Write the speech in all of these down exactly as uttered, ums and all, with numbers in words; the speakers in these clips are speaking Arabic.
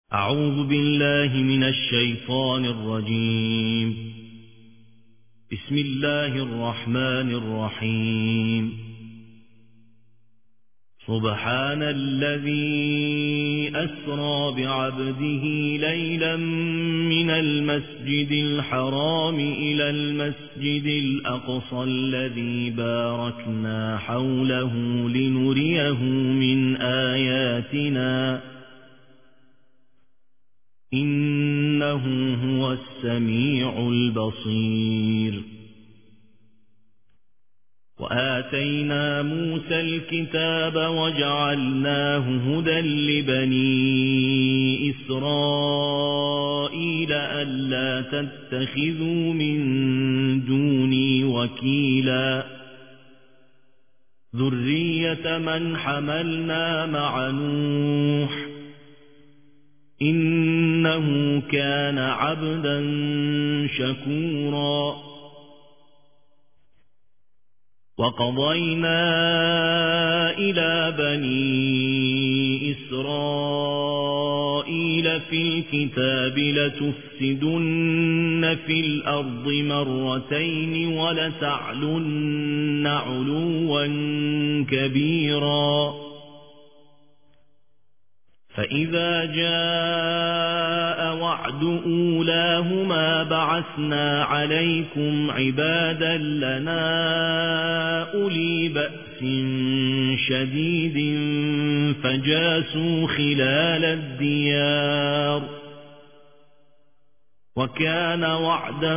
أعوذ بالله من الشيطان الرجيم. بسم الله الرحمن الرحيم. سبحان الذي أسرى بعبده ليلا من المسجد الحرام إلى المسجد الأقصى الذي باركنا حوله لنريه من آياتنا إنه هو السميع البصير. وآتينا موسى الكتاب وجعلناه هدى لبني إسرائيل ألا تتخذوا من دوني وكيلا ذرية من حملنا مع نوح إنه كان عبدا شكورا. وقضينا إلى بني إسرائيل في الكتاب لتفسدن في الأرض مرتين ولتعلن علوا كبيرا. فإذا جاء وعد أولاهما بعثنا عليكم عبادا لنا أولي بأس شديد فجاسوا خلال الديار وكان وعدا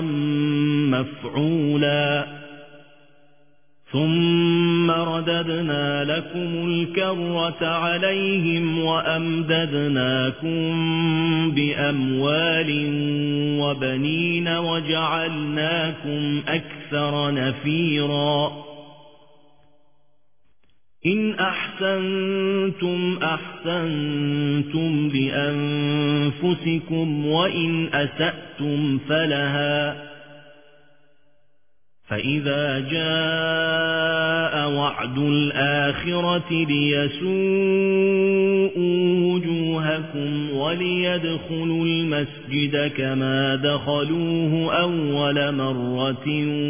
مفعولا. ثم رددنا لكم الكرة عليهم وأمددناكم بأموال وبنين وجعلناكم أكثر نفيرا. إن أحسنتم أحسنتم لأنفسكم وإن أسأتم فلها. فإذا جاء وعد الآخرة ليسوءوا وجوهكم وليدخلوا المسجد كما دخلوه أول مرة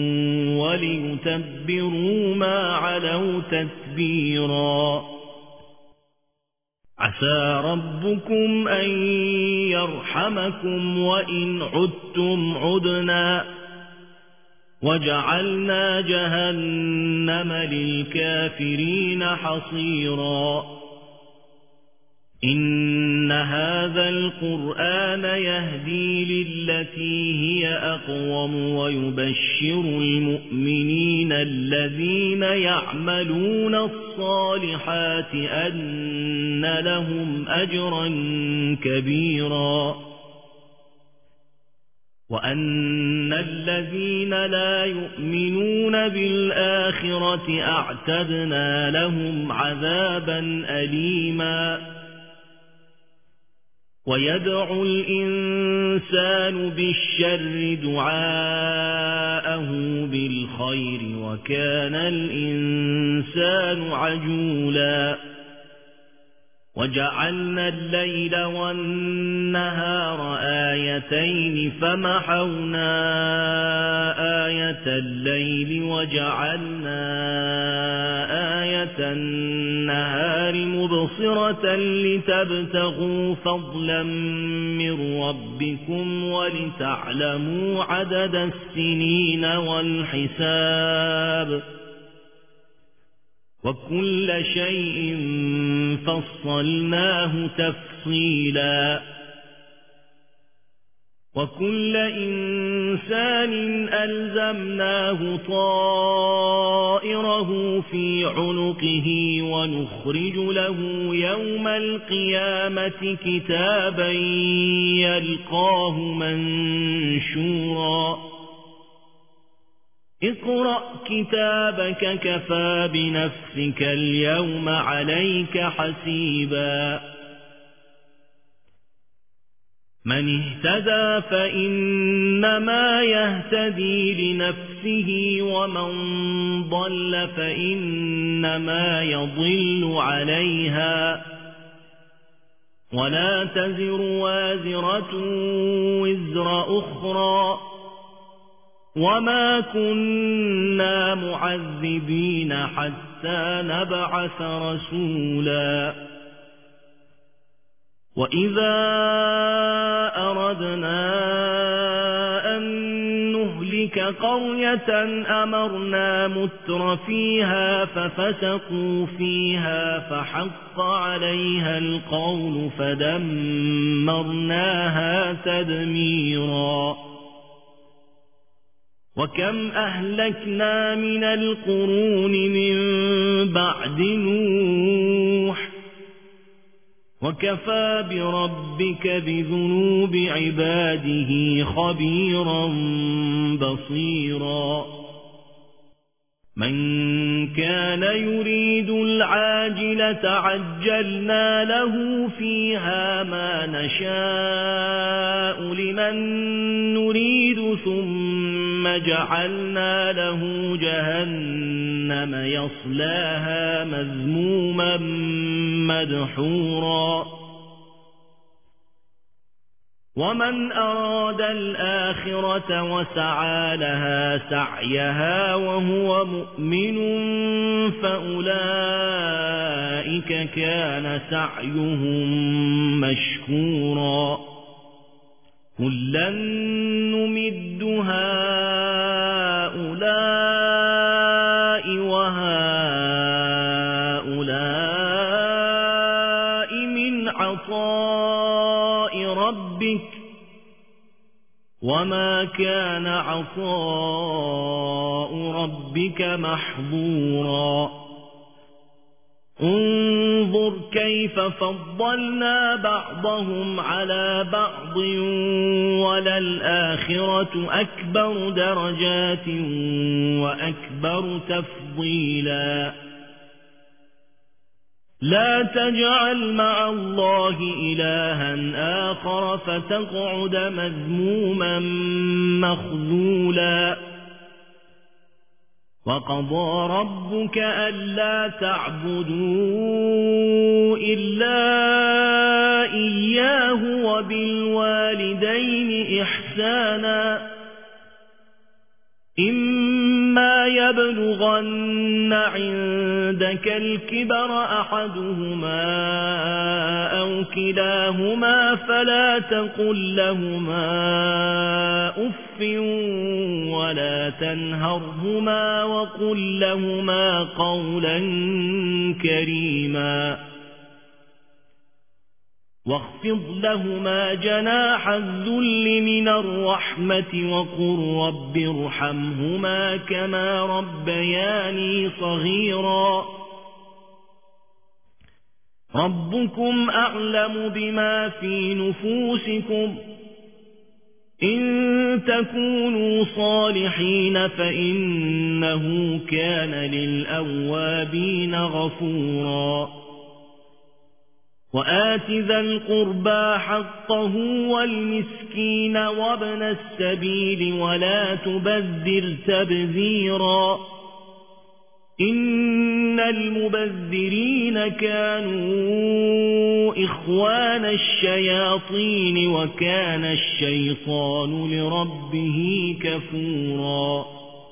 وليتبروا ما علوا تتبيرا. عسى ربكم أن يرحمكم وإن عدتم عدنا وجعلنا جهنم للكافرين حصيرا. إن هذا القرآن يهدي للتي هي أقوم ويبشر المؤمنين الذين يعملون الصالحات أن لهم أجرا كبيرا وأن الذين لا يؤمنون بالآخرة أعتدنا لهم عذابا أليما. ويدعو الإنسان بالشر دعاءه بالخير وكان الإنسان عجولا. وجعلنا الليل والنهار آيتين فمحونا آية الليل وجعلنا آية النهار مبصرة لتبتغوا فضلا من ربكم ولتعلموا عدد السنين والحساب وكل شيء فصلناه تفصيلا. وكل إنسان ألزمناه طائره في عنقه ونخرج له يوم القيامة كتابا يلقاه منشورا. اقرأ كتابك كفى بنفسك اليوم عليك حسيبا. من اهتدى فإنما يهتدي لنفسه ومن ضل فإنما يضل عليها ولا تزر وازرة وزر أخرى وما كنا معذبين حتى نبعث رسولا وإذا أردنا أن نهلك قرية أمرنا متر فيها ففسقوا فيها فحق عليها القول فدمرناها تدميرا وكم أهلكنا من القرون من بعد نوح وكفى بربك بذنوب عباده خبيرا بصيرا من كان يريد العاجلة عجلنا له فيها ما نشاء لمن نريد ثم جعلنا له جهنم يصلاها مذموما مدحورا ومن أراد الآخرة وسعى لها سعيها وهو مؤمن فأولئك كان سعيهم مشكورا كلا نمد هؤلاء وهؤلاء من عطاء ربك وما كان عطاء ربك محظورا انظر كيف فضلنا بعضهم على بعض وللآخرة أكبر درجات وأكبر تفضيلا لا تجعل مع الله إلها آخر فتقعد مذموما مخذولا وقضى ربك ألا تعبدوا إلا إياه وبالوالدين إحسانا إما يبلغن عندك الكبر أحدهما أو كلاهما فلا تقل لهما أف ولا تنهرهما وقل لهما قولا كريما واخفض لهما جناح الذل من الرحمة وقل رب ارحمهما كما ربياني صغيرا ربكم أعلم بما في نفوسكم إن تكونوا صالحين فإنه كان للأوابين غفورا وآت ذا القربى حقه والمسكين وابن السبيل ولا تبذر تبذيرا إن المبذرين كانوا إخوان الشياطين وكان الشيطان لربه كفورا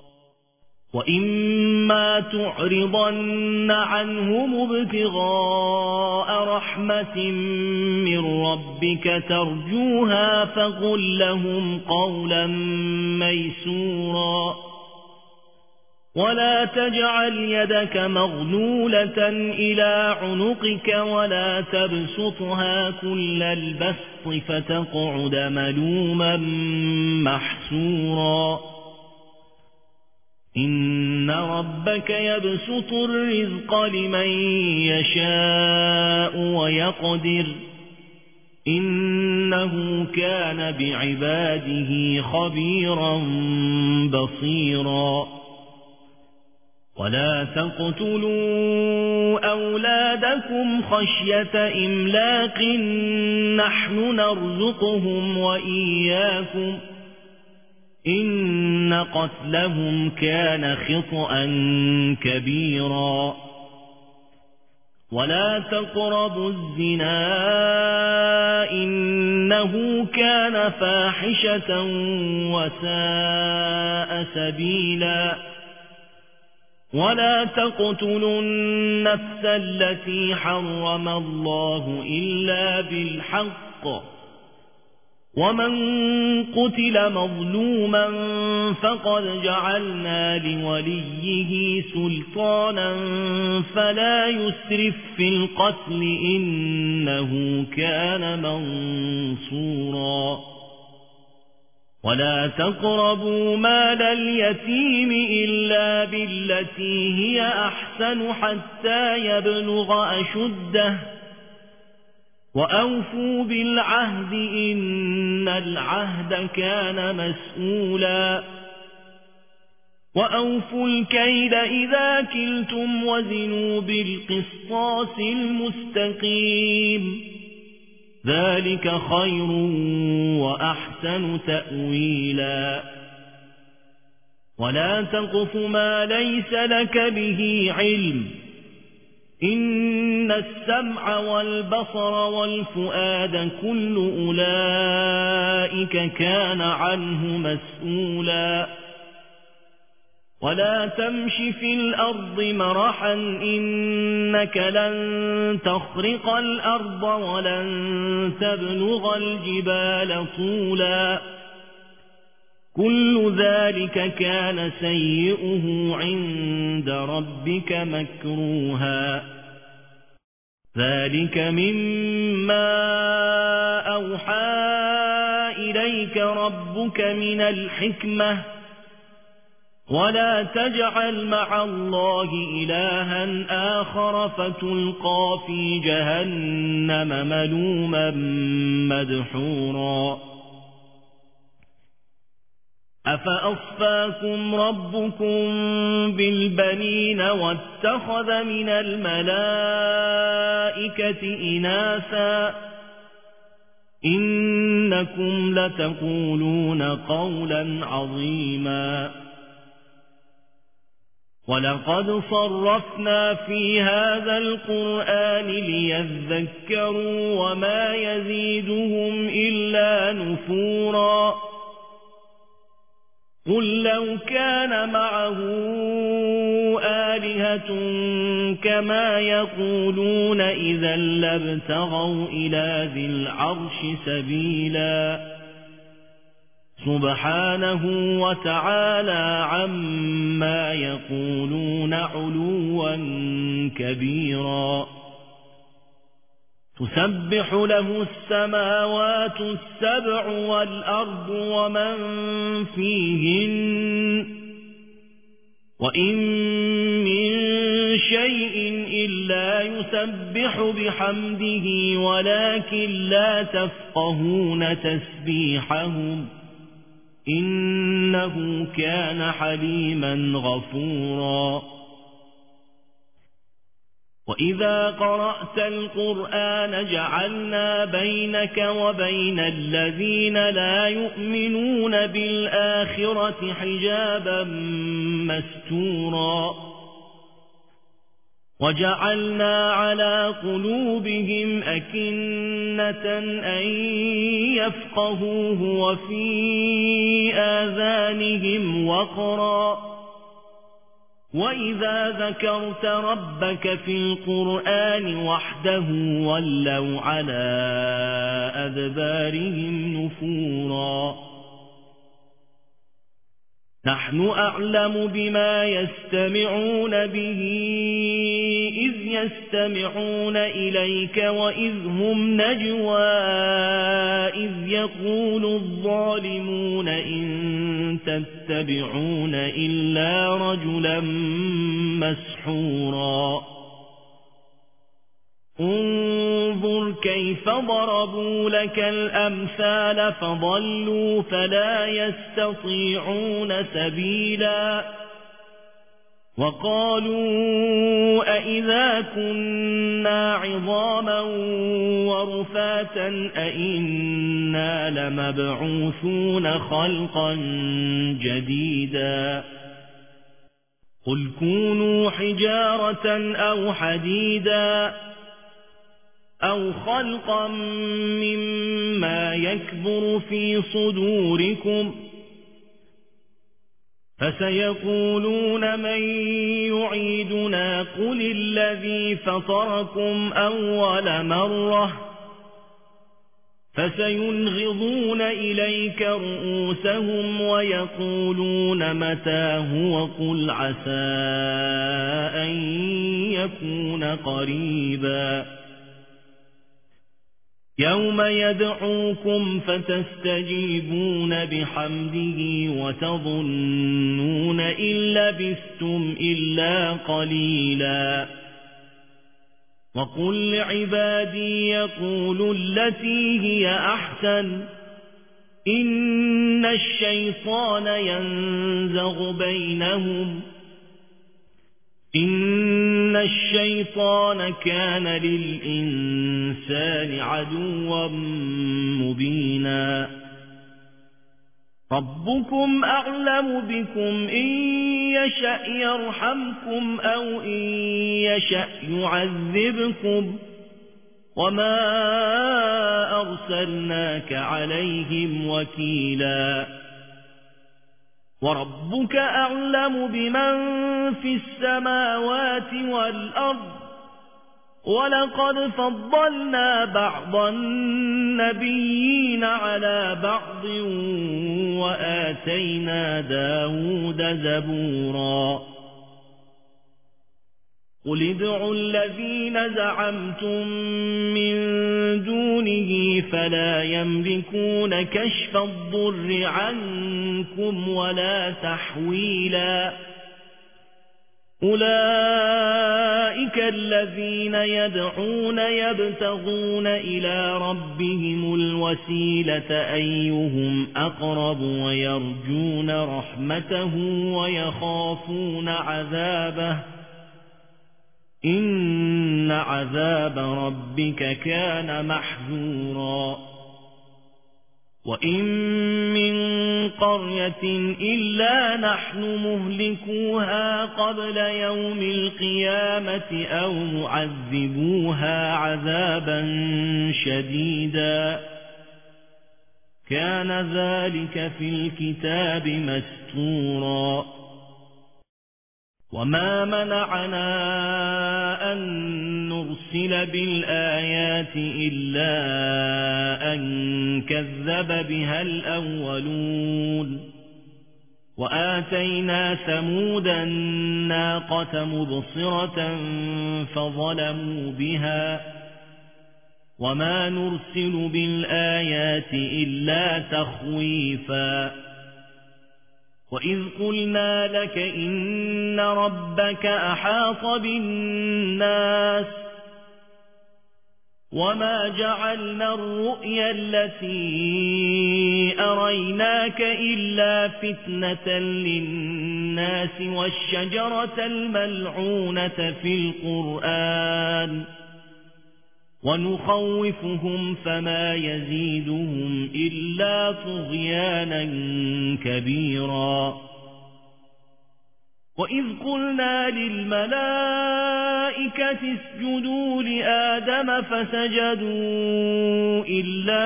وإما تعرضن عنهم ابتغاء رحمة من ربك ترجوها فقل لهم قولا ميسورا ولا تجعل يدك مغلولة إلى عنقك ولا تبسطها كل البسط فتقعد ملوما محسورا إن ربك يبسط الرزق لمن يشاء ويقدر إنه كان بعباده خبيرا بصيرا ولا تقتلوا أولادكم خشية إملاق نحن نرزقهم وإياكم إن قتلهم كان خطأ كبيرا ولا تقربوا الزنا إنه كان فاحشة وساء سبيلا ولا تقتلوا النفس التي حرم الله إلا بالحق ومن قتل مظلوما فقد جعلنا لوليه سلطانا فلا يسرف في القتل إنه كان منصورا ولا تقربوا مال اليتيم إلا بالتي هي أحسن حتى يبلغ أشده وأوفوا بالعهد إن العهد كان مسؤولا وأوفوا الكيل إذا كلتم وزنوا بالقسطاس المستقيم ذلك خير وأحسن تأويلا ولا تقف ما ليس لك به علم إن السمع والبصر والفؤاد كل أولئك كان عنه مسؤولا ولا تمش في الأرض مرحا إنك لن تخرق الأرض ولن تبلغ الجبال طولا كل ذلك كان سيئه عند ربك مكروها ذلك مما أوحى إليك ربك من الحكمة ولا تجعل مع الله إلها آخر فتلقى في جهنم ملوما مدحورا أفأصفاكم ربكم بالبنين واتخذ من الملائكة إناثا إنكم لتقولون قولا عظيما ولقد صرفنا في هذا القرآن ليذكروا وما يزيدهم إلا نفورا قل لو كان معه آلهة كما يقولون إذا لابتغوا إلى ذي العرش سبيلا سبحانه وتعالى عما يقولون علوا كبيرا تسبح له السماوات السبع والأرض ومن فيهن وإن من شيء إلا يسبح بحمده ولكن لا تفقهون تسبيحهم إنه كان حليما غفورا وإذا قرأت القرآن جعلنا بينك وبين الذين لا يؤمنون بالآخرة حجابا مستورا وجعلنا على قلوبهم أكنة أن يفقهوه وفي آذانهم وقرا وإذا ذكرت ربك في القرآن وحده ولوا على أدبارهم نفورا نحن أعلم بما يستمعون به إذ يستمعون إليك وإذ هم نجوى إذ يقول الظالمون إن تتبعون إلا رجلا مسحورا انظر كيف ضربوا لك الأمثال فضلوا فلا يستطيعون سبيلا وقالوا أئذا كنا عظاما ورفاتا أئنا لمبعوثون خلقا جديدا قل كونوا حجارة أو حديدا أو خلقا مما يكبر في صدوركم فسيقولون من يعيدنا قل الذي فطركم أول مرة فسينغضون إليك رؤوسهم ويقولون متى هو قل عسى أن يكون قريبا يوم يدعوكم فتستجيبون بحمده وتظنون إن لبثتم إلا قليلا وقل لعبادي يقولوا التي هي أحسن إن الشيطان ينزغ بينهم إن الشيطان كان للإنسان عدوا مبينا ربكم أعلم بكم إن يشأ يرحمكم أو إن يشأ يعذبكم وما أرسلناك عليهم وكيلا وربك أعلم بمن في السماوات والأرض ولقد فضلنا بعض النبيين على بعض وآتينا داود زبورا قل ادعوا الذين زعمتم من دونه فلا يملكون كشف الضر عنكم ولا تحويلا أولئك الذين يدعون يبتغون إلى ربهم الوسيلة أيهم أقرب ويرجون رحمته ويخافون عذابه إن عذاب ربك كان محذورا وإن من قرية إلا نحن مهلكوها قبل يوم القيامة أو معذبوها عذابا شديدا كان ذلك في الكتاب مستورا وما منعنا أن نرسل بالآيات إلا أن كذب بها الأولون وآتينا ثمود الناقة مبصرة فظلموا بها وما نرسل بالآيات إلا تخويفا وإذ قلنا لك إن ربك أحاط بالناس وما جعلنا الرؤيا التي أريناك إلا فتنة للناس والشجرة الملعونة في القرآن ونخوفهم فما يزيدهم إلا طغيانا كبيرا وإذ قلنا للملائكة اسجدوا لآدم فسجدوا إلا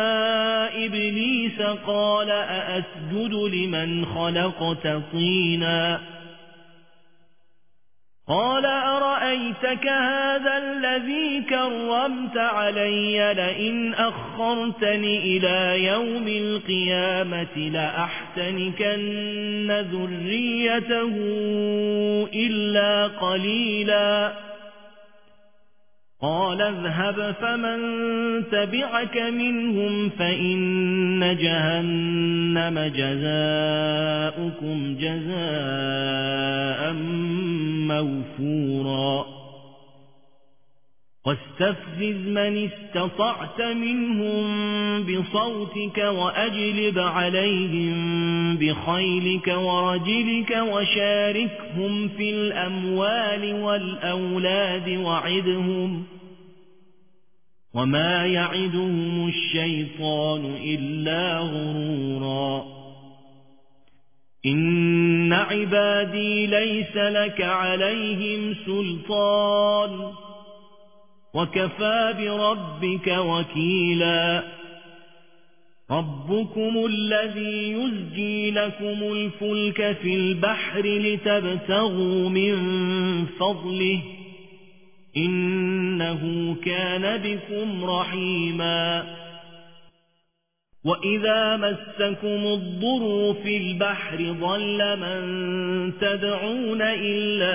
إبليس قال أأسجد لمن خلقت طينا قال أرأيتك هذا الذي كرمت علي لئن أخرتني إلى يوم القيامة لأحتنكن ذريته إلا قليلا قال اذهب فمن تبعك منهم فإن جهنم جزاؤكم جزاء موفورا واستفزز من استطعت منهم بصوتك وأجلب عليهم بخيلك ورجلك وشاركهم في الأموال والأولاد وعدهم وما يعدهم الشيطان إلا غرورا إن عبادي ليس لك عليهم سلطان وكفى بربك وكيلا ربكم الذي يزجي لكم الفلك في البحر لتبتغوا من فضله إنه كان بكم رحيما وإذا مسكم الضر في البحر ضل من تدعون إلا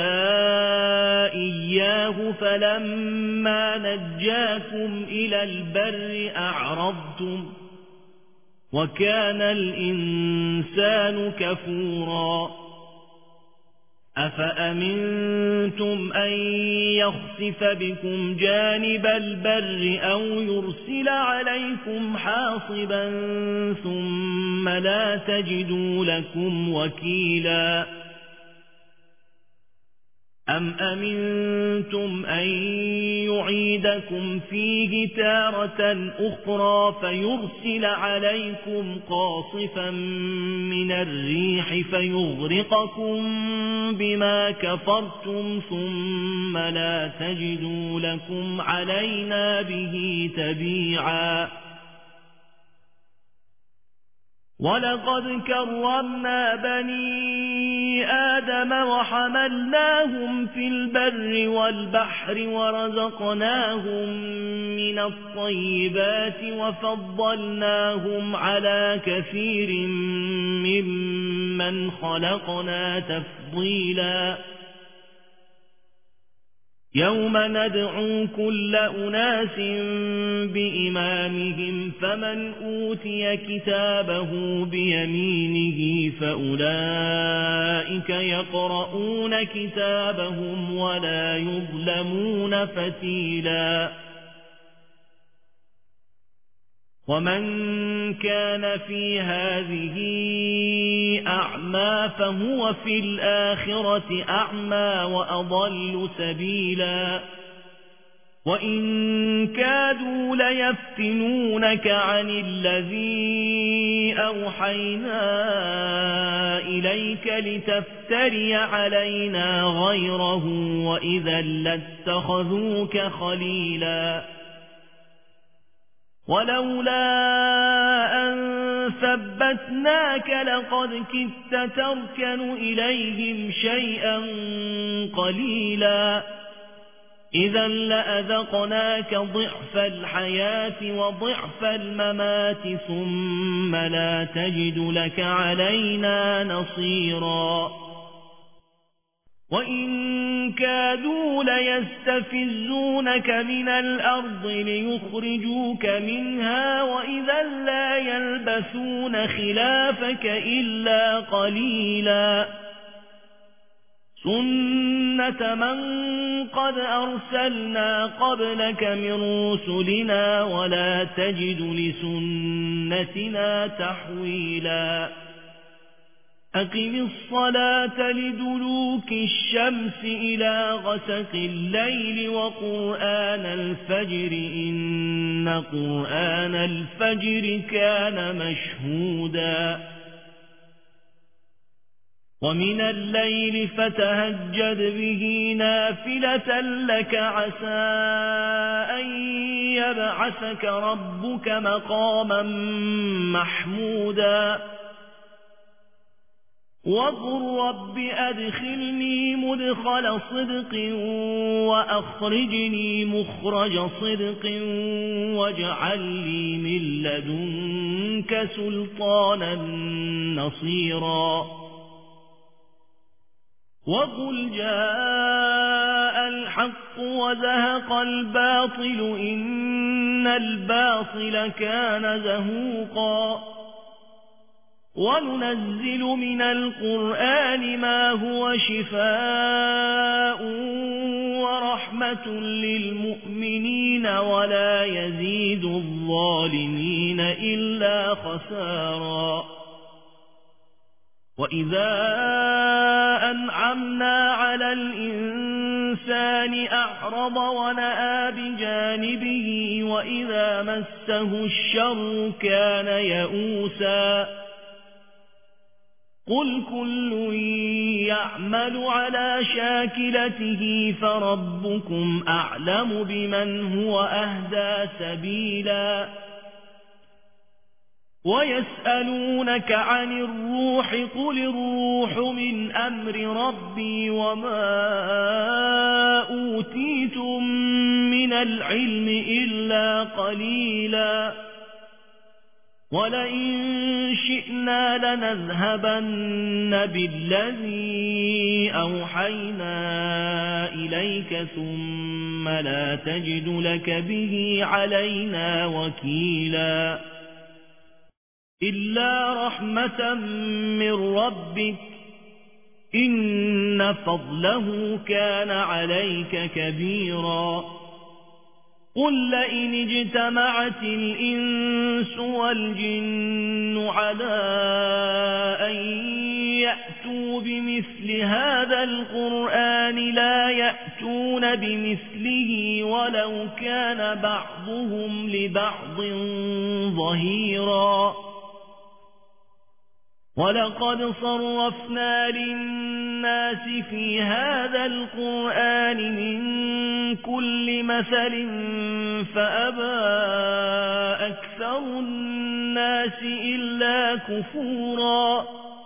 إياه فلما نجاكم إلى البر أعرضتم وكان الإنسان كفورا أفأمنتم أن يخسف بكم جانب البر أو يرسل عليكم حاصبا ثم لا تجدوا لكم وكيلا أم أمنتم أن يعيدكم فيه تارة أخرى فيرسل عليكم قاصفا من الريح فيغرقكم بما كفرتم ثم لا تجدوا لكم علينا به تبيعا ولقد كرمنا بني آدم وحملناهم في البر والبحر ورزقناهم من الطيبات وفضلناهم على كثير ممن خلقنا تفضيلا يوم ندعو كل أناس بإمامهم فمن أوتي كتابه بيمينه فأولئك يقرؤون كتابهم ولا يظلمون فتيلا ومن كان في هذه أعمى فهو في الآخرة أعمى وأضل سبيلا وإن كادوا ليفتنونك عن الذي أوحينا إليك لتفتري علينا غيره وإذا لاتخذوك خليلا ولولا أن ثبتناك لقد كدت تركن إليهم شيئا قليلا إذا لأذقناك ضعف الحياة وضعف الممات ثم لا تجد لك علينا نصيرا وإن كادوا ليستفزونك من الأرض ليخرجوك منها وإذا لا يلبثون خلافك إلا قليلا سنة من قد أرسلنا قبلك من رسلنا ولا تجد لسنتنا تحويلا أقم الصلاة لدلوك الشمس إلى غسق الليل وقرآن الفجر إن قرآن الفجر كان مشهودا ومن الليل فتهجد به نافلة لك عسى أن يبعثك ربك مقاما محمودا وقل رب أدخلني مدخل صدق وأخرجني مخرج صدق واجعل لي من لدنك سلطانا نصيرا وقل جاء الحق وزهق الباطل إن الباطل كان زهوقا وننزل من القرآن ما هو شفاء ورحمة للمؤمنين ولا يزيد الظالمين إلا خسارا وإذا أنعمنا على الإنسان أعرض ونأى بجانبه وإذا مسه الشر كان يئوسا قل كل يعمل على شاكلته فربكم أعلم بمن هو أهدى سبيلا ويسألونك عن الروح قل الروح من أمر ربي وما أوتيتم من العلم إلا قليلا ولئن شئنا لنذهبن بالذي أوحينا إليك ثم لا تجد لك به علينا وكيلا إلا رحمة من ربك إن فضله كان عليك كبيرا قل لئن اجتمعت الإنس والجن على أن يأتوا بمثل هذا القرآن لا يأتون بمثله ولو كان بعضهم لبعض ظهيرا ولقد صرفنا للناس في هذا القرآن من كل مثل فأبى أكثر الناس إلا كفورا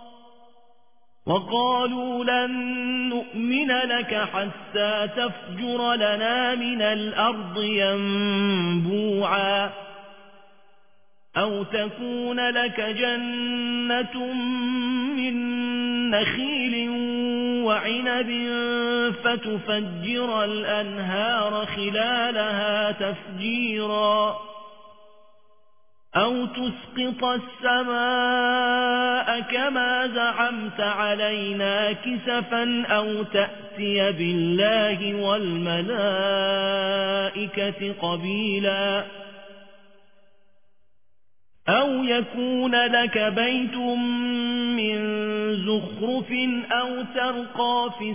وقالوا لن نؤمن لك حتى تفجر لنا من الأرض ينبوعا أو تكون لك جنة من نخيل وعنب فتفجر الأنهار خلالها تفجيرا أو تسقط السماء كما زعمت علينا كسفا أو تأتي بالله والملائكة قبيلا أو يكون لك بيت من زخرف أو ترقى في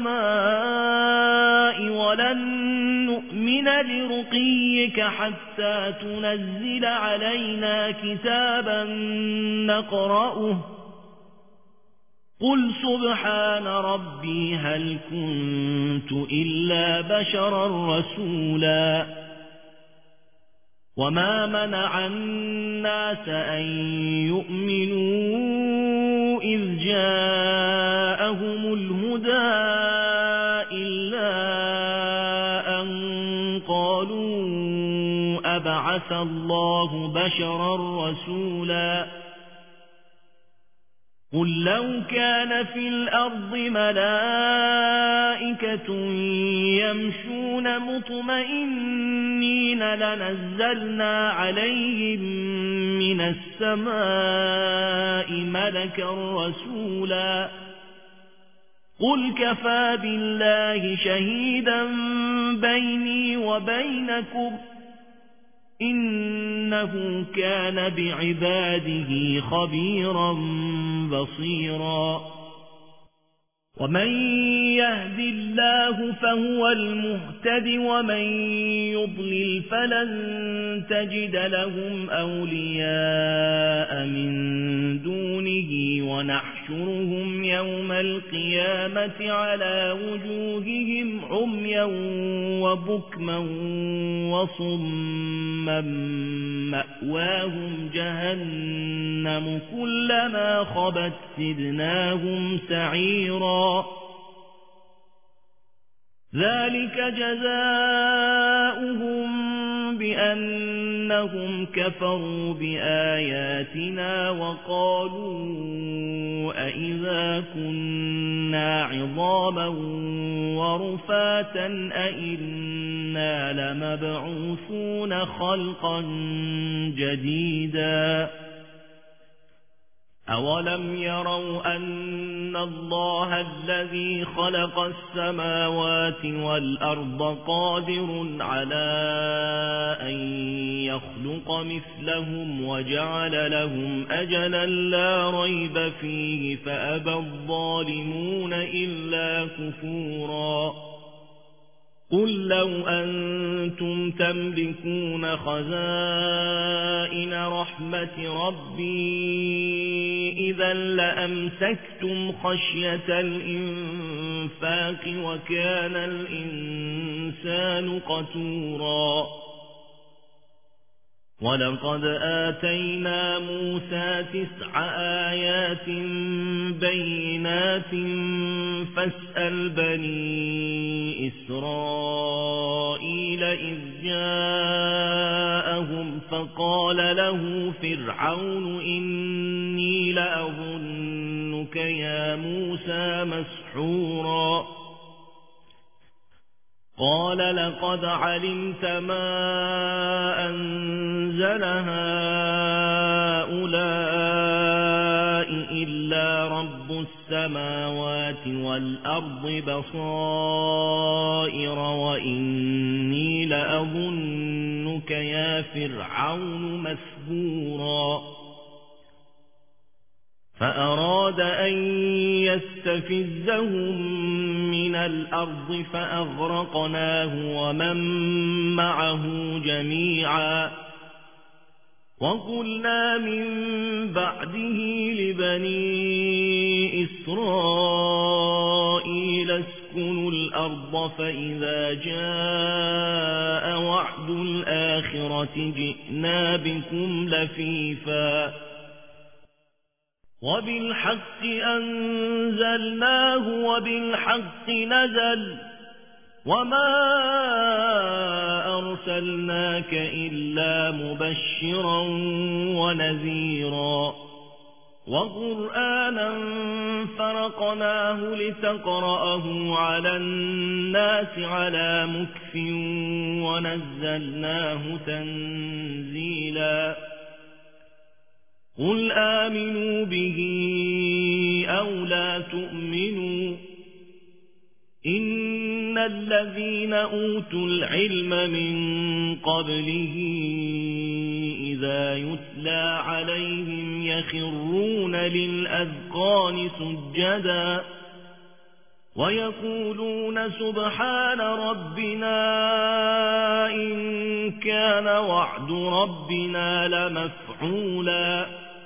السماء ولن نؤمن لرقيك حتى تنزل علينا كتابا نقرأه قل سبحان ربي هل كنت إلا بشرا رسولا وما منع الناس أن يؤمنوا إذ جاءهم الهدى إلا أن قالوا أبعث الله بشرا رسولا قل لو كان في الأرض ملائكة يمشون مطمئنين لنزلنا عليهم من السماء ملكا رسولا قل كفى بالله شهيدا بيني وبينكم إنه كان بعباده خبيرا بصيرا ومن يهد الله فهو المهتد ومن يضلل فلن تجد لهم أولياء من دونه ونحشرهم يوم القيامة على وجوههم عميا وبكما وصما مأواهم جهنم كلما خبت زدناهم سعيرا ذلك جزاؤهم بأنهم كفروا بآياتنا وقالوا أئذا كنا عظاما ورفاتا أئنا لمبعوثون خلقا جديدا أولم يروا أن الله الذي خلق السماوات والأرض قادر على أن يخلق مثلهم وجعل لهم أجلا لا ريب فيه فأبى الظالمون إلا كفورا قل لو أنتم تملكون خزائن رحمة رحمة ربي إذا لأمسكتم خشية الإنفاق وكان الإنسان قتورا ولقد آتينا موسى تسع آيات بينات فاسأل بني إسرائيل إذ جاءهم فقال له فرعون إني لأظنك يا موسى مسحورا قال لقد علمت ما أنزل هؤلاء إلا رب السماوات والأرض بصائر وإني لأظنك يا فرعون مثبورا فأراد أن يستفزهم من الأرض فأغرقناه ومن معه جميعا وقلنا من بعده لبني إسرائيل اسكنوا الأرض فإذا جاء وعد الآخرة جئنا بكم لفيفا وبالحق أنزلناه وبالحق نزل وما أرسلناك إلا مبشرا ونذيرا وقرآنا فرقناه لتقرأه على الناس على مكث ونزلناه تنزيلا قل آمنوا به أو لا تؤمنوا إن الذين أوتوا العلم من قبله إذا يتلى عليهم يخرون للأذقان سجدا ويقولون سبحان ربنا إن كان وعد ربنا لمفعولا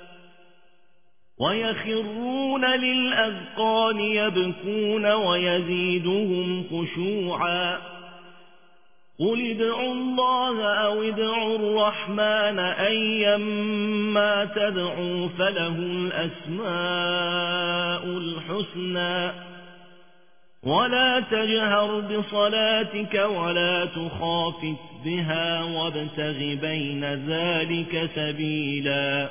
ويخرون للأذقان يبكون ويزيدهم خشوعا قل ادعوا الله أو ادعوا الرحمن أيما تدعوا فله الأسماء الحسنى ولا تجهر بصلاتك ولا تخافت بها وابتغ بين ذلك سبيلا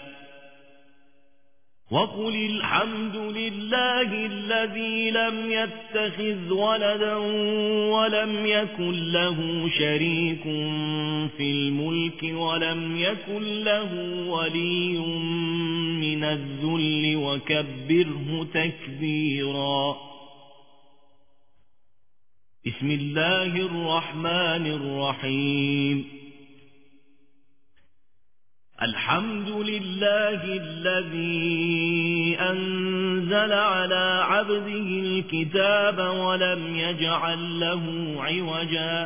وقل الحمد لله الذي لم يتخذ ولدا ولم يكن له شريك في الملك ولم يكن له ولي من الذل وكبره تكبيرا بسم الله الرحمن الرحيم الحمد لله الذي أنزل على عبده الكتاب ولم يجعل له عوجا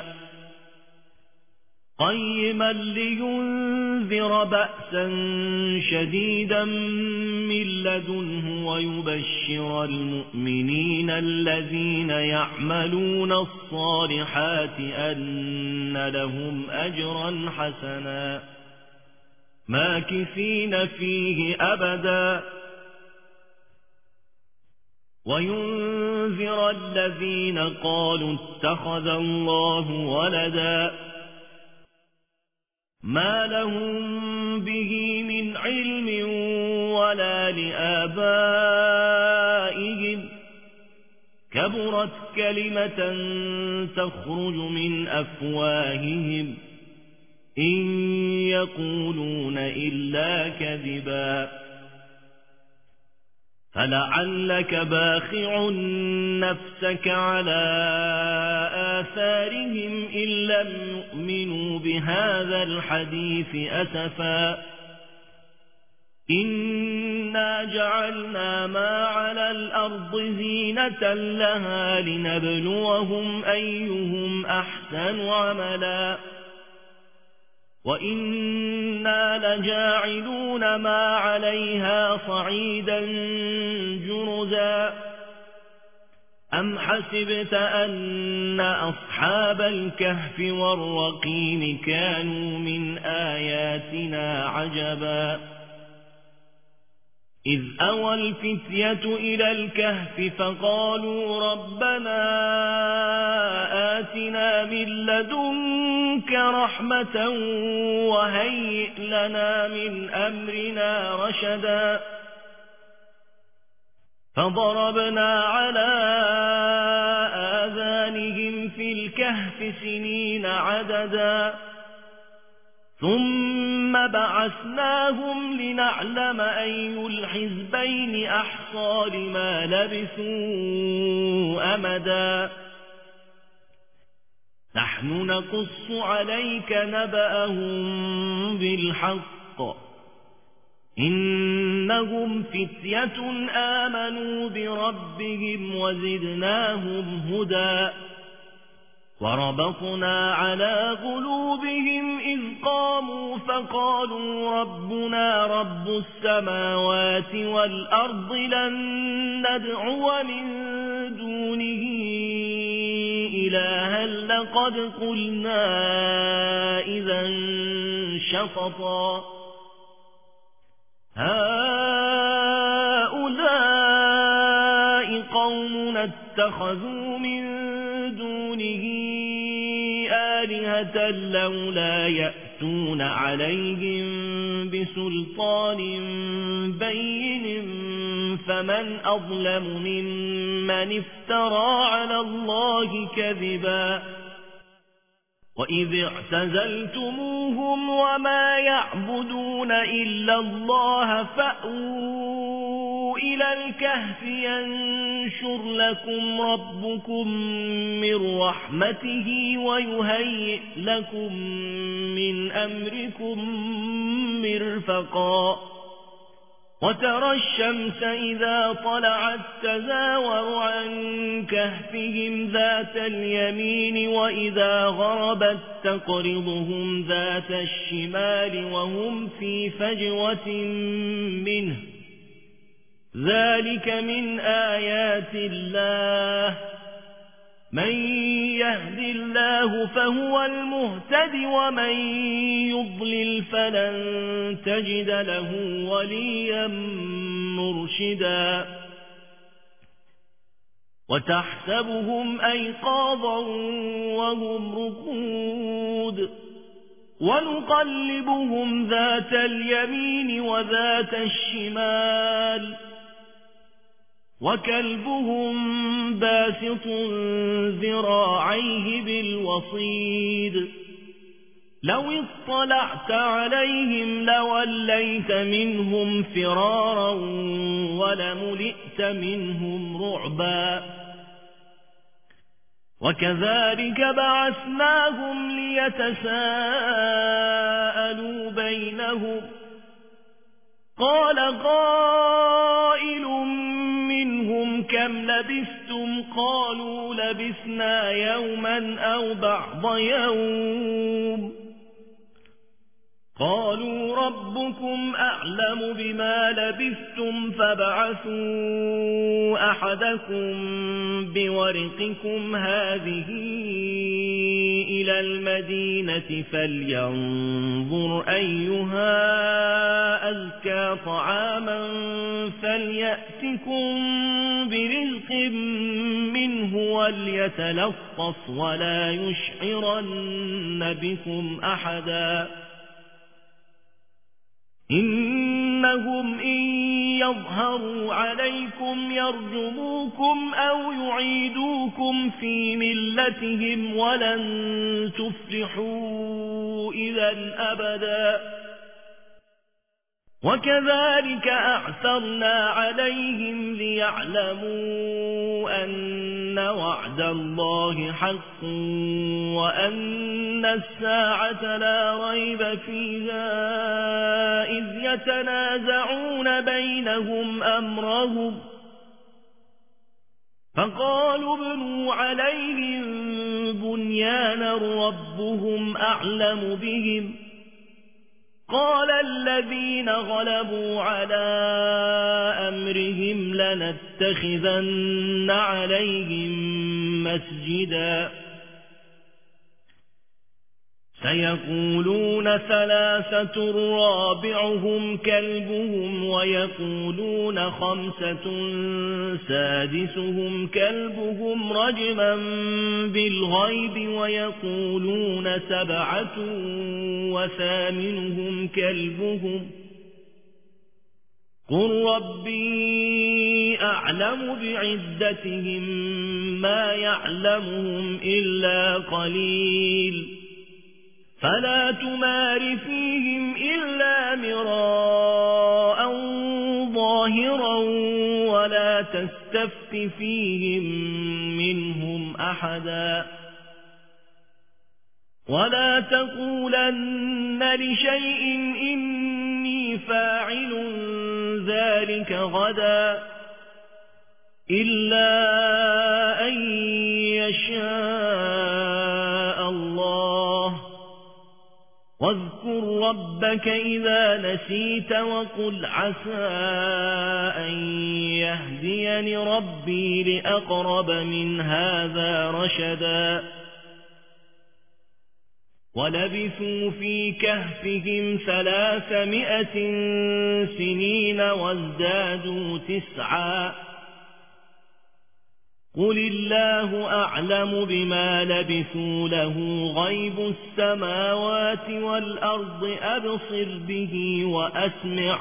قيما لينذر بأسا شديدا من لدنه ويبشر المؤمنين الذين يعملون الصالحات أن لهم أجرا حسنا ماكثين فيه أبدا وينذر الذين قالوا اتخذ الله ولدا ما لهم به من علم ولا لآبائهم كبرت كلمة تخرج من أفواههم إن يقولون إلا كذبا فلعلك باخع نفسك على آثارهم إن لم يؤمنوا بهذا الحديث أسفا إنا جعلنا ما على الأرض زينة لها لنبلوهم أيهم أحسن عملا وإنا لجاعلون ما عليها صعيدا جرزا أم حسبت أن أصحاب الكهف والرقيم كانوا من آياتنا عجبا إذ أوى الفتية إلى الكهف فقالوا ربنا آتنا من لدنك رحمة وهيئ لنا من أمرنا رشدا فضربنا على آذانهم في الكهف سنين عددا ثم بعثناهم لنعلم أي الحزبين أحصى لما لبثوا أمدا نحن نقص عليك نبأهم بالحق إنهم فتية آمنوا بربهم وزدناهم هدى وربطنا على قلوبهم إذ قاموا فقالوا ربنا رب السماوات والأرض لن ندعو من دونه إلها لقد قلنا إذا شططا هؤلاء قوم اتخذوا من دونه آلهة لولا يأتون عليهم بسلطان بين فمن أظلم ممن افترى على الله كذبا وإذ اعتزلتموهم وما يعبدون إلا الله فأووا إلى الكهف ينشر لكم ربكم من رحمته ويهيئ لكم من أمركم مرفقا وترى الشمس إذا طلعت تزاور عن كهفهم ذات اليمين وإذا غربت تقرضهم ذات الشمال وهم في فجوة منه ذلك من آيات الله من يهد الله فهو المهتد ومن يضلل فلن تجد له وليا مرشدا وتحسبهم أيقاظا وهم رقود ونقلبهم ذات اليمين وذات الشمال وكلبهم باسط ذراعيه بالوصيد لو اطلعت عليهم لوليت منهم فرارا ولملئت منهم رعبا وكذلك بعثناهم ليتساءلوا بينهم قال قائل منهم كم لبثتم قالوا لبثنا يوما أو بعض يوم قالوا ربكم أعلم بما لبثتم فابعثوا أحدكم بورقكم هذه إلى المدينة فلينظر أيها أزكى طعاما فليأتكم برزق منه وليتلطف ولا يشعرن بكم أحدا إنهم إن يظهروا عليكم يرجموكم أو يعيدوكم في ملتهم ولن تفلحوا إذا أبدا وكذلك أعثرنا عليهم ليعلموا أن وعد الله حق وأن الساعة لا ريب فيها إذ يتنازعون بينهم أمرهم فقالوا ابنوا عليهم بنيانا ربهم أعلم بهم قال الذين غلبوا على أمرهم لنتخذن عليهم مسجدا سيقولون ثلاثة رابعهم كلبهم ويقولون خمسة سادسهم كلبهم رجما بالغيب ويقولون سبعة وثامنهم كلبهم قل ربي أعلم بعدتهم ما يعلمهم إلا قليل فلا تمار فيهم إلا مراء ظاهرا ولا تستفت فيهم منهم أحدا ولا تقولن لشيء إني فاعل ذلك غدا إلا أن يشاء الله واذكر ربك إذا نسيت وقل عسى أن يهديني ربي لأقرب من هذا رشدا ولبثوا في كهفهم ثلاثمائة سنين وازدادوا تسعا قل الله أعلم بما لبثوا له غيب السماوات والأرض أبصر به وأسمع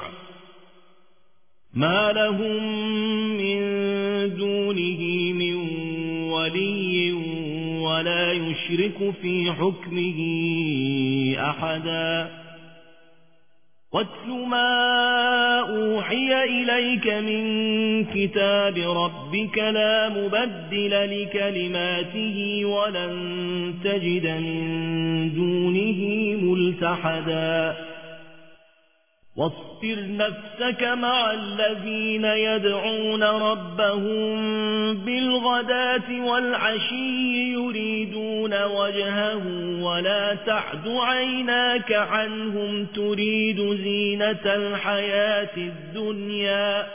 ما لهم من دونه من ولي ولا يشرك في حكمه أحدا واتل ما أوحي إليك من كتاب ربك لا مبدل لكلماته ولن تجد من دونه ملتحدا واصبر نفسك مع الذين يدعون ربهم بالغداة والعشي يريدون وجهه ولا تعد عيناك عنهم تريد زينة الحياة الدنيا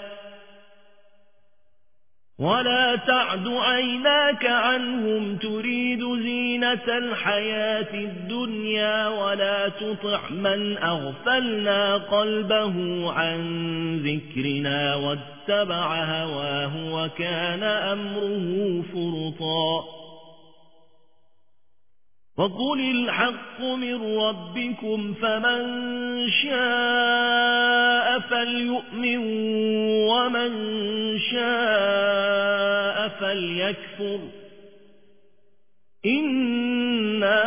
ولا تعد عيناك عنهم تريد زينة الحياة الدنيا ولا تطع من أغفلنا قلبه عن ذكرنا واتبع هواه وكان أمره فرطا وقل الحق من ربكم فمن شاء فليؤمن ومن شاء فليكفر إنا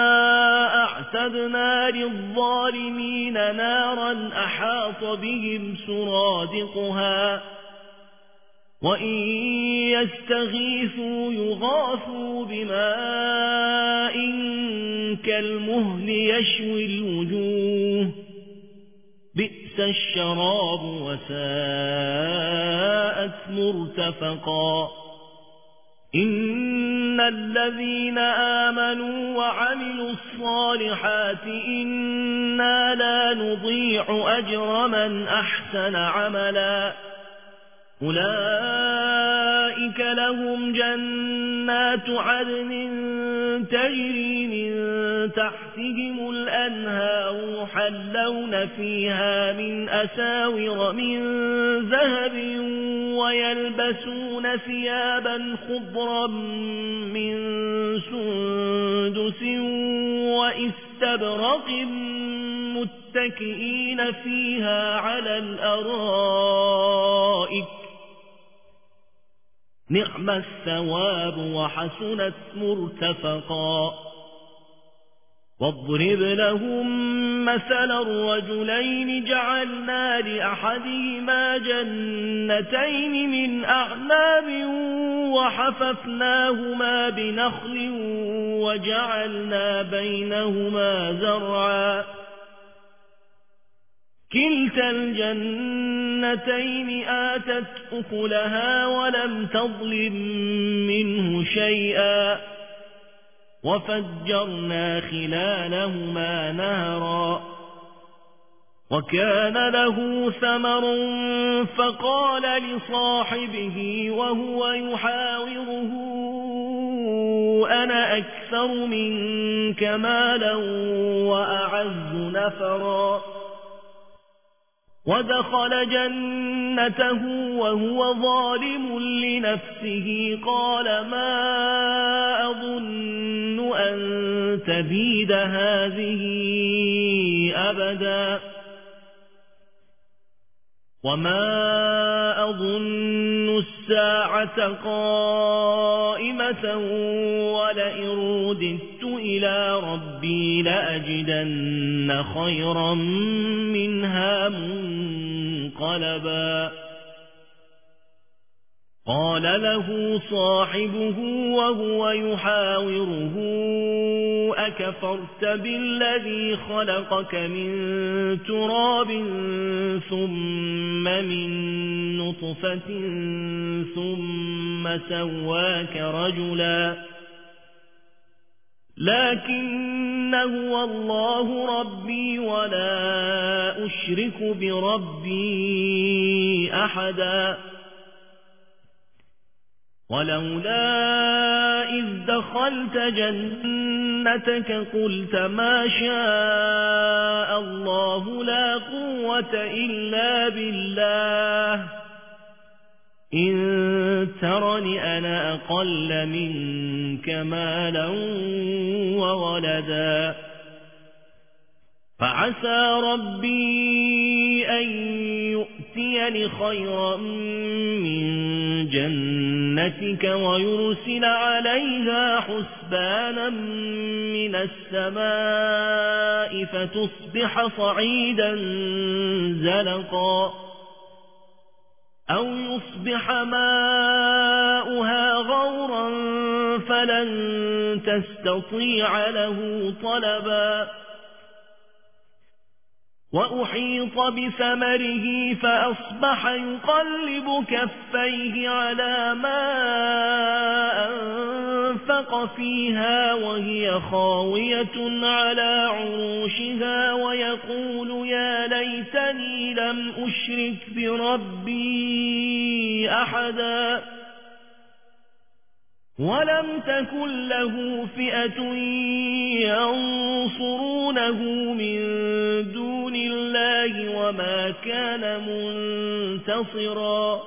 أعتدنا للظالمين نارا أحاط بهم سرادقها وإن يستغيثوا يغاثوا بماء كالمهل يشوي الوجوه بئس الشراب وساءت مرتفقا إن الذين آمنوا وعملوا الصالحات إنا لا نضيع أجر من أحسن عملا أولئك لهم جنات عدن تجري من تحتهم الأنهار يحلون فيها من أساور من ذهب ويلبسون ثيابا خضرا من سندس وإستبرق متكئين فيها على الأرائك نعم الثواب وحسنت مرتفقا واضرب لهم مثل الرجلين جعلنا لأحدهما جنتين من أعناب وحففناهما بنخل وجعلنا بينهما زرعا كلتا الجنتين آتت أكلها ولم تظلم منه شيئا وفجرنا خلالهما نهرا وكان له ثمر فقال لصاحبه وهو يحاوره أنا أكثر منك مالا وأعز نفرا ودخل جنته وهو ظالم لنفسه قال ما أظن أن تبيد هذه أبدا وما أظن الساعة قائمة ولئن رددت إلى ربي لأجدن خيرا منها منقلبا قال له صاحبه وهو يحاوره أكفرت بالذي خلقك من تراب ثم من نطفة ثم سواك رجلا لكن هو الله ربي ولا أشرك بربي أحدا ولولا إذ دخلت جنتك قلت ما شاء الله لا قوة إلا بالله إن ترني أنا أقل منك مالا وولدا فعسى ربي أن يؤتيني خيرا من جنتك ويرسل عليها حسبانا من السماء فتصبح صعيدا زلقا أو يصبح ماؤها غورا فلن تستطيع له طلبا وأحيط بثمره فأصبح يقلب كفيه على ما أنفق فيها وهي خاوية على عروشها ويقول يا ليتني لم أشرك بربي أحدا ولم تكن له فئة ينصرونه من دون الله وما كان منتصرا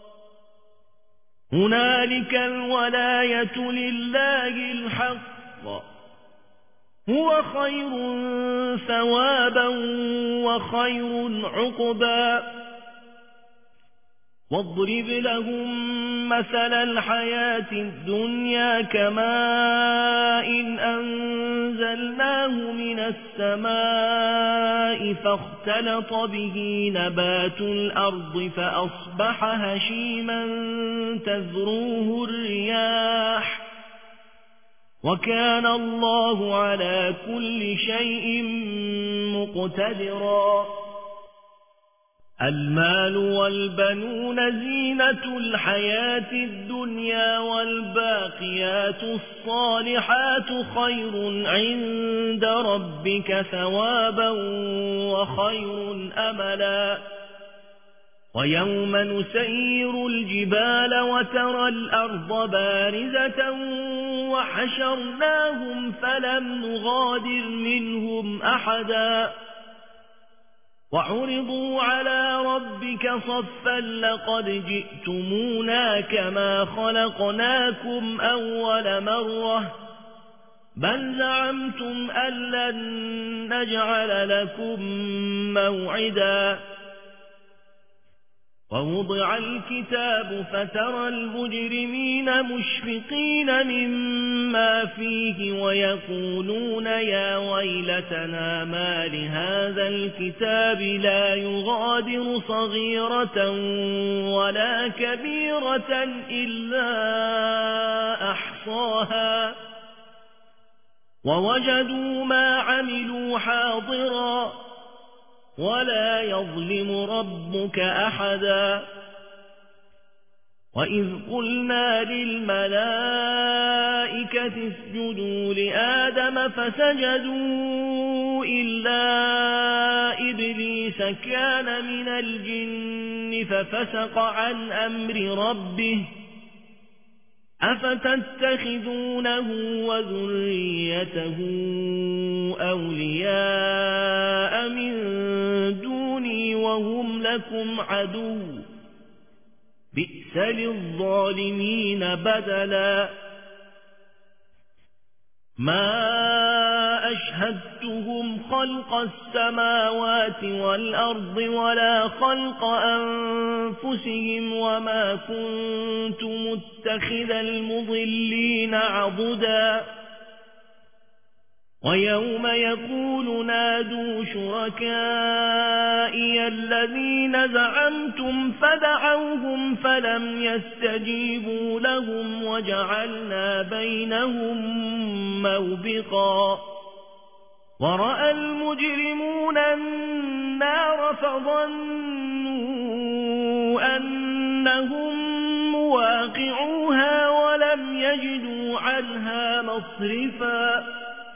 هنالك الولاية لله الحق هو خير ثوابا وخير عقبا واضرب لهم مثل الحياة الدنيا كماء إن أنزلناه من السماء فاختلط به نبات الأرض فأصبح هشيما تذروه الرياح وكان الله على كل شيء مقتدرا المال والبنون زينة الحياة الدنيا والباقيات الصالحات خير عند ربك ثوابا وخير أملا ويوم نسير الجبال وترى الأرض بارزة وحشرناهم فلم نغادر منهم أحدا وعرضوا على ربك صفا لقد جئتمونا كما خلقناكم أول مرة بل زعمتم أن لن نجعل لكم موعدا ووضع الكتاب فترى المجرمين مشفقين مما فيه ويقولون يا ويلتنا ما لهذا الكتاب لا يغادر صغيرة ولا كبيرة إلا أحصاها ووجدوا ما عملوا حاضرا ولا يظلم ربك أحدا وإذ قلنا للملائكة اسجدوا لآدم فسجدوا إلا إبليس كان من الجن ففسق عن أمر ربه أفتتخذونه وذريته أولياء من دوني وهم لكم عدو بئس للظالمين بدلا ما أشهدتهم خلق السماوات والأرض ولا خلق أنفسهم وما كنت متخذ المضلين عضدا ويوم يقول نادوا شركائي الذين زعمتم فدعوهم فلم يستجيبوا لهم وجعلنا بينهم موبقا ورأى المجرمون النار فظنوا أنهم مواقعوها ولم يجدوا عنها مصرفا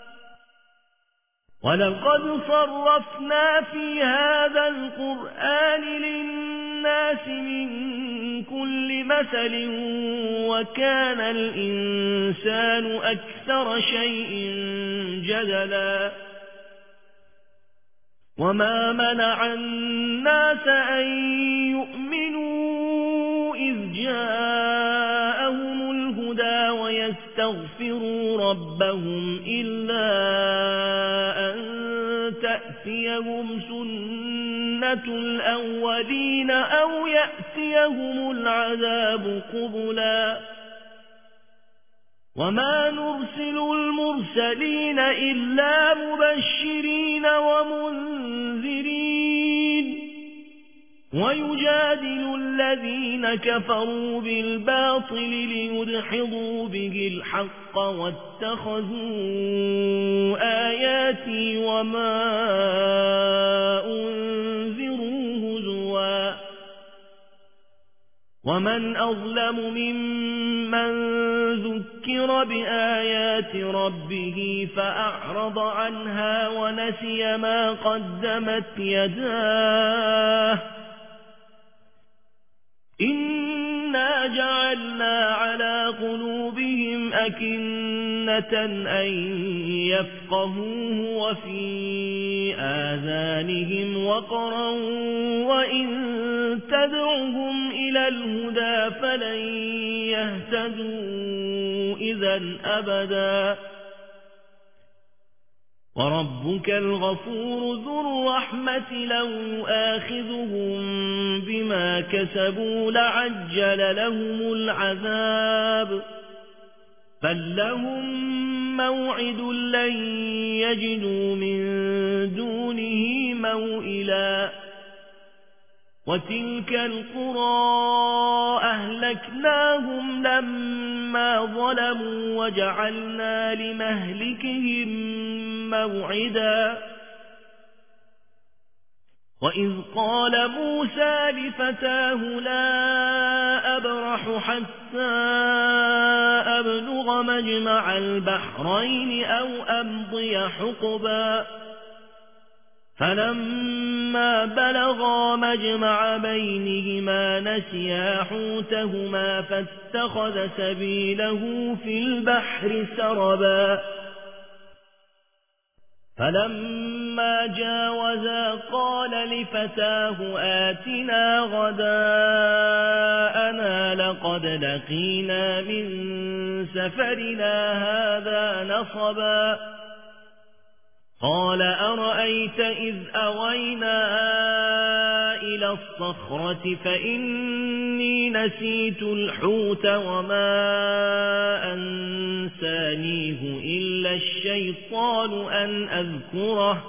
ولقد صرفنا في هذا القرآن للناس من كل مثل وكان الإنسان أكثر شيء جدلا وما منع الناس أن يؤمنوا إذ جاءهم الهدى ويستغفروا ربهم إلا أن تأتيهم سنة الأولين أو يأتيهم العذاب قبلا وما نرسل المرسلين إلا مبشرين ومنذرين ويجادل الذين كفروا بالباطل ليدحضوا به الحق واتخذوا آياتي وما أنذروا هزوا ومن أظلم ممن ذكر بآيات ربه فأعرض عنها ونسي ما قدمت يداه إنا جعلنا على قلوبهم أكنة أن يفقهوه وفي آذانهم وقرا وإن تدعهم إلى الهدى فلن يهتدوا إذا أبدا وربك الغفور ذو الرحمة لو يؤاخذهم بما كسبوا لعجل لهم العذاب بل لهم موعد لن يجدوا من دونه موئلا وتلك القرى أهلكناهم لما ظلموا وجعلنا لمهلكهم موعدا وإذ قال موسى لفتاه لا أبرح حتى أبلغ مجمع البحرين أو أمضي حقبا فلما بلغا مجمع بينهما نسيا حوتهما فاتخذ سبيله في البحر سربا فلما جاوزا قال لفتاه آتنا غداءنا لقد لقينا من سفرنا هذا نصبا قال أرأيت إذ أوينا إلى الصخرة فإني نسيت الحوت وما أنسانيه إلا الشيطان أن أذكره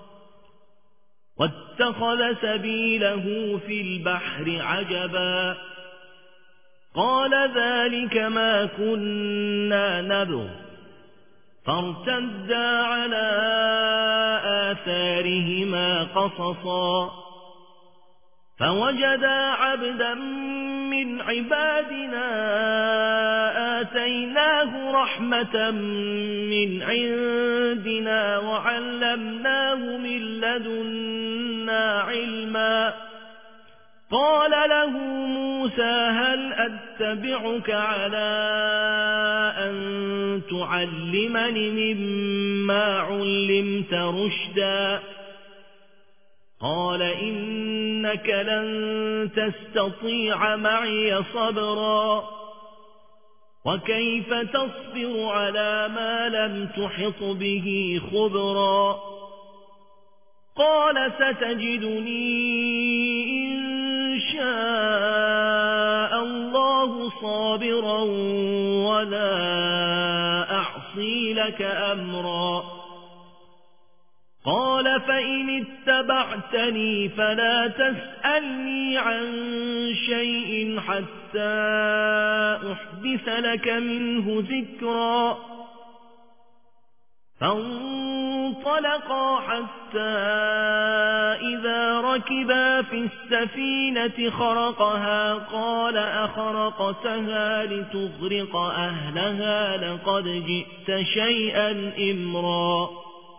واتخذ سبيله في البحر عجبا قال ذلك ما كنا نبغ فارتدا على آثارهما قصصا فوجدا عبدا من عبادنا آتيناه رحمة من عندنا وعلمناه من لدنا علما قال له موسى هل أتبعك على أن تعلمني مما علمت رشدا قال إنك لن تستطيع معي صبرا وكيف تصبر على ما لم تحط به خبرا قال ستجدني إن شاء الله صابرا ولا أعصي لك أمرا قال فإن اتبعتني فلا تسألني عن شيء حتى أحدث لك منه ذكرا فانطلقا حتى إذا ركبا في السفينة خرقها قال أخرقتها لتغرق أهلها لقد جئت شيئا إمرا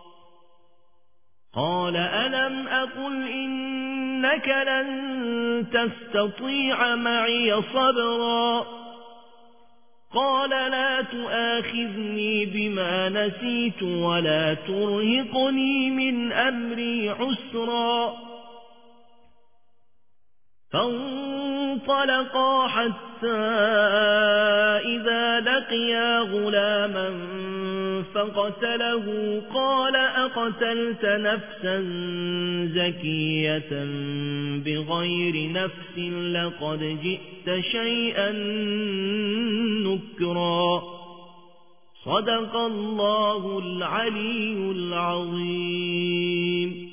قال ألم أقل إنك لن تستطيع معي صبرا قال لا تؤاخذني بما نسيت ولا ترهقني من أمري عسرا فانطلقا حتى إذا لقيا غلاما فقتله قال أقتلت نفسا زكية بغير نفس لقد جئت شيئا نكرا صدق الله العلي العظيم.